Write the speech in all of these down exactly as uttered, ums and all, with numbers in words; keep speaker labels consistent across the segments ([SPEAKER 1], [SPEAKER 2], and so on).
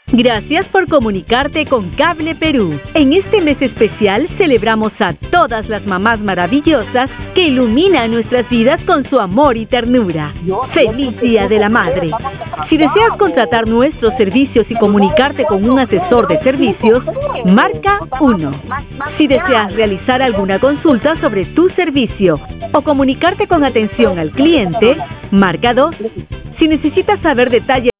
[SPEAKER 1] Gracias por comunicarte con Cable Perú. En este mes especial celebramos a todas las mamás maravillosas que iluminan nuestras vidas con su amor y ternura. ¡Feliz Día de la Madre! Si deseas contratar nuestros servicios y comunicarte con un asesor de servicios, marca uno. Si deseas realizar alguna consulta sobre tu servicio o comunicarte con atención al cliente, marca dos. Si necesitas saber detalles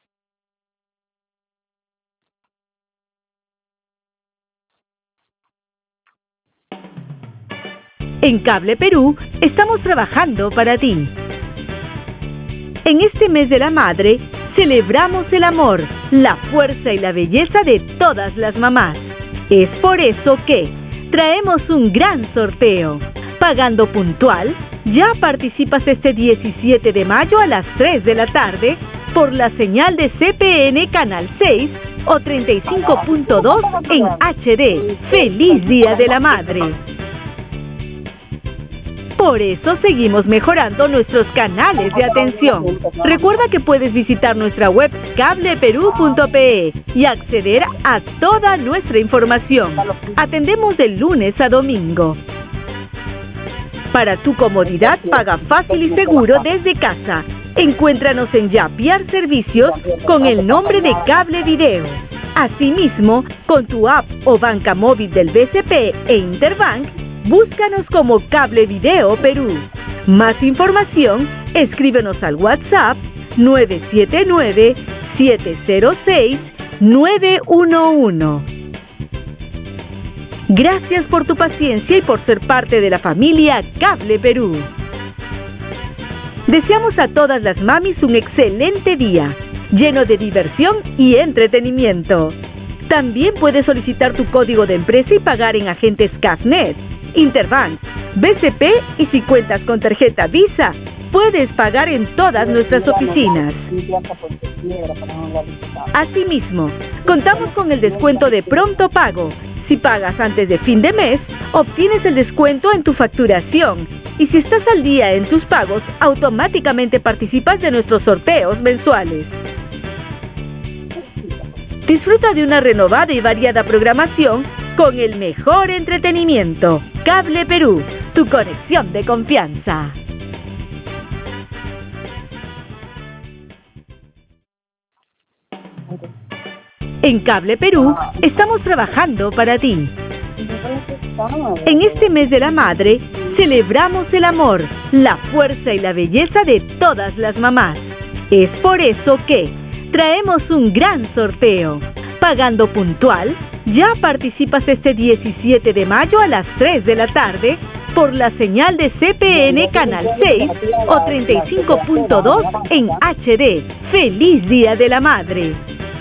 [SPEAKER 1] en Cable Perú, estamos trabajando para ti. En este mes de la madre, celebramos el amor, la fuerza y la belleza de todas las mamás. Es por eso que traemos un gran sorteo. Pagando puntual, ya participas este diecisiete de mayo a las tres de la tarde por la señal de C P N Canal seis o treinta y cinco punto dos en H D. ¡Feliz Día de la Madre! Por eso seguimos mejorando nuestros canales de atención. Recuerda que puedes visitar nuestra web cable perú punto pe y acceder a toda nuestra información. Atendemos de lunes a domingo. Para tu comodidad, paga fácil y seguro desde casa. Encuéntranos en Yapiar Servicios con el nombre de Cable Video. Asimismo, con tu app o banca móvil del B C P e Interbank, búscanos como Cable Video Perú. Más información, escríbenos al WhatsApp nueve siete nueve, siete cero seis, nueve uno uno. Gracias por tu paciencia y por ser parte de la familia Cable Perú. Deseamos a todas las mamis un excelente día, lleno de diversión y entretenimiento. También puedes solicitar tu código de empresa y pagar en agentes CAFNet, Interbank, B C P y si cuentas con tarjeta Visa, puedes pagar en todas nuestras oficinas. Asimismo, contamos con el descuento de pronto pago. Si pagas antes de fin de mes, obtienes el descuento en tu facturación. Y si estás al día en tus pagos, automáticamente participas de nuestros sorteos mensuales. Disfruta de una renovada y variada programación con el mejor entretenimiento. Cable Perú, tu conexión de confianza. En Cable Perú, estamos trabajando para ti. En este mes de la madre, celebramos el amor, la fuerza y la belleza de todas las mamás. Es por eso que traemos un gran sorteo. Pagando puntual, ya participas este diecisiete de mayo a las tres de la tarde por la señal de C P N Canal seis o treinta y cinco punto dos en H D. ¡Feliz Día de la Madre!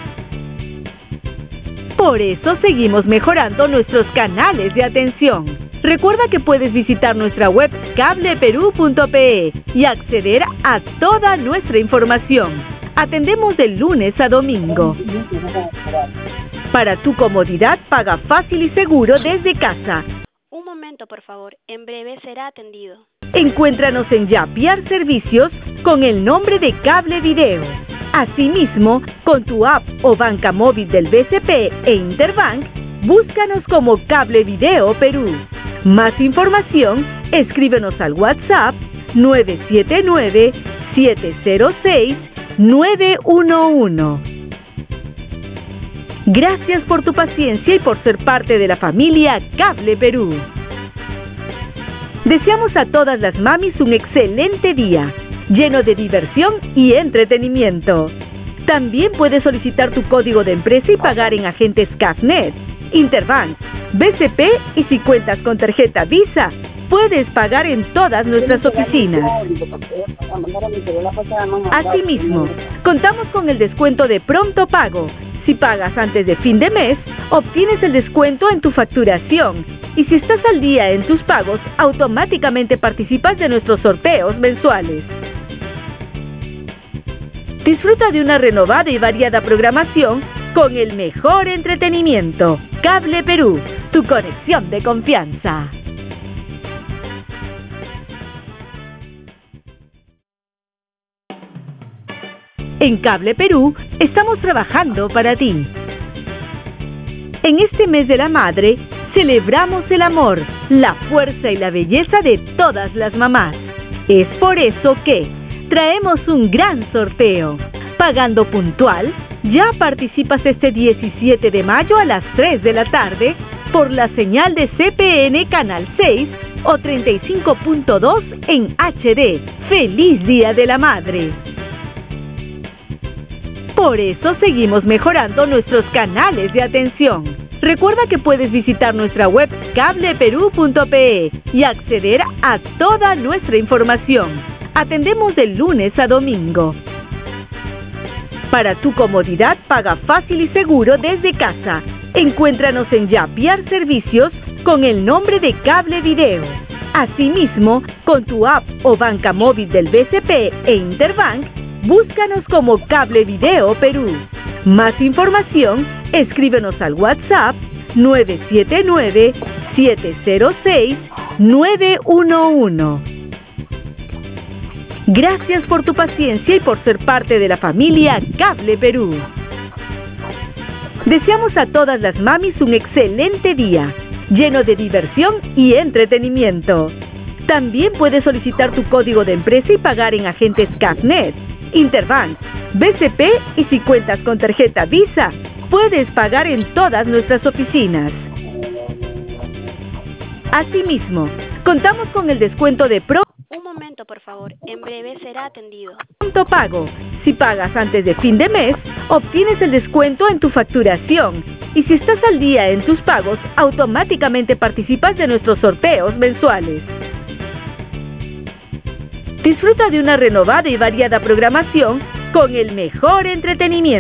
[SPEAKER 1] Por eso seguimos mejorando nuestros canales de atención. Recuerda que puedes visitar nuestra web cable perú punto pe y acceder a toda nuestra información. Atendemos de lunes a domingo. Para tu comodidad, paga fácil y seguro desde casa.
[SPEAKER 2] Un momento, por favor. En breve será atendido.
[SPEAKER 1] Encuéntranos en Yapiar Servicios con el nombre de Cable Video. Asimismo, con tu app o banca móvil del B C P e Interbank, búscanos como Cable Video Perú. Más información, escríbenos al WhatsApp nueve siete nueve, siete cero seis, nueve uno uno. Gracias por tu paciencia y por ser parte de la familia Cable Perú. Deseamos a todas las mamis un excelente día, lleno de diversión y entretenimiento. También puedes solicitar tu código de empresa y pagar en agentes CAFNet, Interbank, B C P y si cuentas con tarjeta Visa, puedes pagar en todas nuestras oficinas. Asimismo, contamos con el descuento de pronto pago. Si pagas antes de fin de mes, obtienes el descuento en tu facturación. Y si estás al día en tus pagos, automáticamente participas de nuestros sorteos mensuales. Disfruta de una renovada y variada programación con el mejor entretenimiento. Cable Perú, tu conexión de confianza. En Cable Perú estamos trabajando para ti. En este mes de la madre, celebramos el amor, la fuerza y la belleza de todas las mamás. Es por eso que traemos un gran sorteo. Pagando puntual, ya participas este diecisiete de mayo a las tres de la tarde por la señal de C P N Canal seis o treinta y cinco punto dos en H D. ¡Feliz Día de la Madre! Por eso seguimos mejorando nuestros canales de atención. Recuerda que puedes visitar nuestra web cable perú punto pe y acceder a toda nuestra información. Atendemos de lunes a domingo. Para tu comodidad, paga fácil y seguro desde casa. Encuéntranos en Yapiar Servicios con el nombre de Cable Video. Asimismo, con tu app o banca móvil del B C P e Interbank, búscanos como Cable Video Perú. Más información, escríbenos al WhatsApp nueve siete nueve, siete cero seis, nueve uno uno. Gracias por tu paciencia y por ser parte de la familia Cable Perú. Deseamos a todas las mamis un excelente día, lleno de diversión y entretenimiento. También puedes solicitar tu código de empresa y pagar en agentes Cafnet, Interbank, B C P y si cuentas con tarjeta Visa, puedes pagar en todas nuestras oficinas. Asimismo, contamos con el descuento de Pro.
[SPEAKER 2] Un momento, por favor. En breve será atendido.
[SPEAKER 1] Pronto pago. Si pagas antes de fin de mes, obtienes el descuento en tu facturación. Y si estás al día en tus pagos, automáticamente participas de nuestros sorteos mensuales. Disfruta de una renovada y variada programación con el mejor entretenimiento.